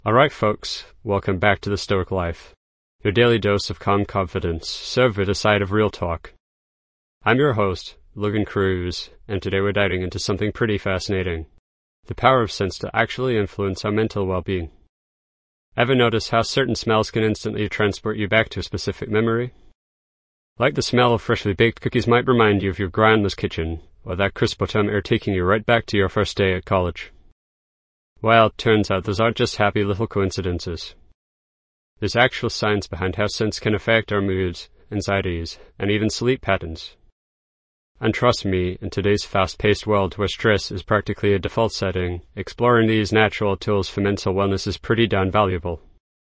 Alright folks, welcome back to The Stoic Life, your daily dose of calm confidence, served with a side of real talk. I'm your host, Logan Cruz, and today we're diving into something pretty fascinating. The power of sense to actually influence our mental well-being. Ever notice how certain smells can instantly transport you back to a specific memory? Like the smell of freshly baked cookies might remind you of your grandma's kitchen, or that crisp autumn air taking you right back to your first day at college. Well, it turns out those aren't just happy little coincidences. There's actual science behind how sense can affect our moods, anxieties, and even sleep patterns. And trust me, in today's fast-paced world where stress is practically a default setting, exploring these natural tools for mental wellness is pretty darn valuable.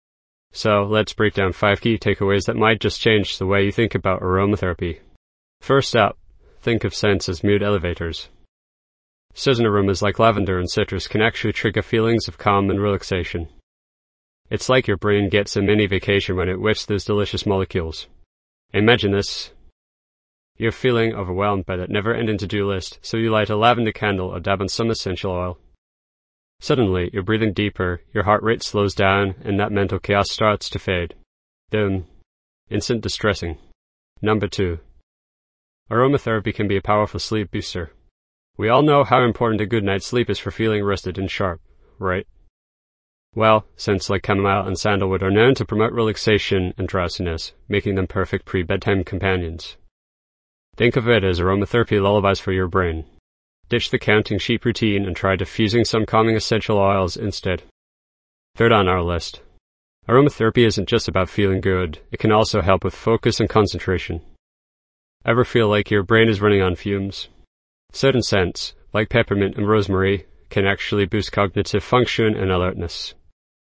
So, let's break down 5 key takeaways that might just change the way you think about aromatherapy. First up, think of scents as mood elevators. Certain aromas like lavender and citrus can actually trigger feelings of calm and relaxation. It's like your brain gets a mini vacation when it whiffs those delicious molecules. Imagine this. You're feeling overwhelmed by that never-ending to-do list, so you light a lavender candle or dab on some essential oil. Suddenly, you're breathing deeper, your heart rate slows down, and that mental chaos starts to fade. Boom. Instant distressing. Number 2. Aromatherapy can be a powerful sleep booster. We all know how important a good night's sleep is for feeling rested and sharp, right? Well, scents like chamomile and sandalwood are known to promote relaxation and drowsiness, making them perfect pre-bedtime companions. Think of it as aromatherapy lullabies for your brain. Ditch the counting sheep routine and try diffusing some calming essential oils instead. Third on our list. Aromatherapy isn't just about feeling good, it can also help with focus and concentration. Ever feel like your brain is running on fumes? Certain scents, like peppermint and rosemary, can actually boost cognitive function and alertness.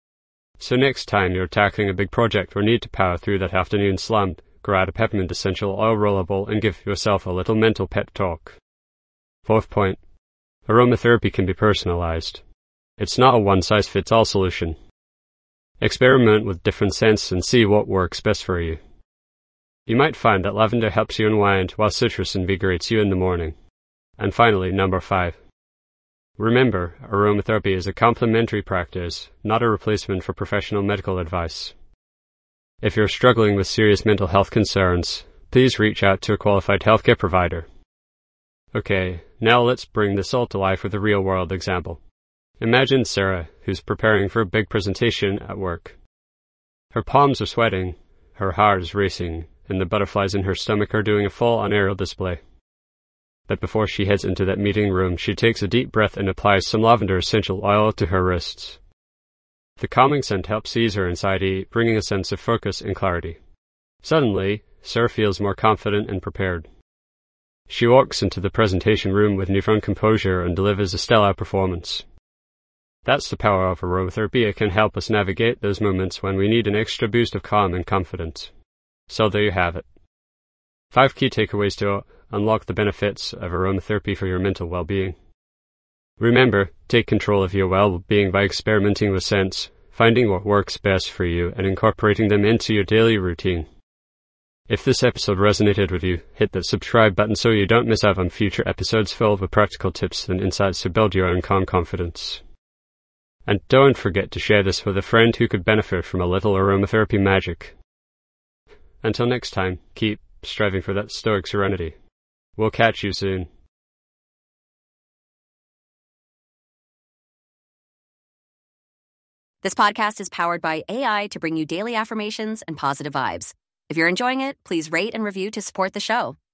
So next time you're tackling a big project or need to power through that afternoon slump, grab a peppermint essential oil rollable and give yourself a little mental pep talk. Fourth point. Aromatherapy can be personalized. It's not a one-size-fits-all solution. Experiment with different scents and see what works best for you. You might find that lavender helps you unwind while citrus invigorates you in the morning. And finally, number 5. Remember, aromatherapy is a complementary practice, not a replacement for professional medical advice. If you're struggling with serious mental health concerns, please reach out to a qualified healthcare provider. Okay, now let's bring this all to life with a real-world example. Imagine Sarah, who's preparing for a big presentation at work. Her palms are sweating, her heart is racing, and the butterflies in her stomach are doing a full-on aerial display. But before she heads into that meeting room, she takes a deep breath and applies some lavender essential oil to her wrists. The calming scent helps ease her anxiety, bringing a sense of focus and clarity. Suddenly, Sarah feels more confident and prepared. She walks into the presentation room with newfound composure and delivers a stellar performance. That's the power of aromatherapy. It can help us navigate those moments when we need an extra boost of calm and confidence. So there you have it. 5 key takeaways to unlock the benefits of aromatherapy for your mental well-being. Remember, take control of your well-being by experimenting with scents, finding what works best for you, and incorporating them into your daily routine. If this episode resonated with you, hit that subscribe button so you don't miss out on future episodes filled with practical tips and insights to build your own calm confidence. And don't forget to share this with a friend who could benefit from a little aromatherapy magic. Until next time, keep striving for that stoic serenity. We'll catch you soon. This podcast is powered by AI to bring you daily affirmations and positive vibes. If you're enjoying it, please rate and review to support the show.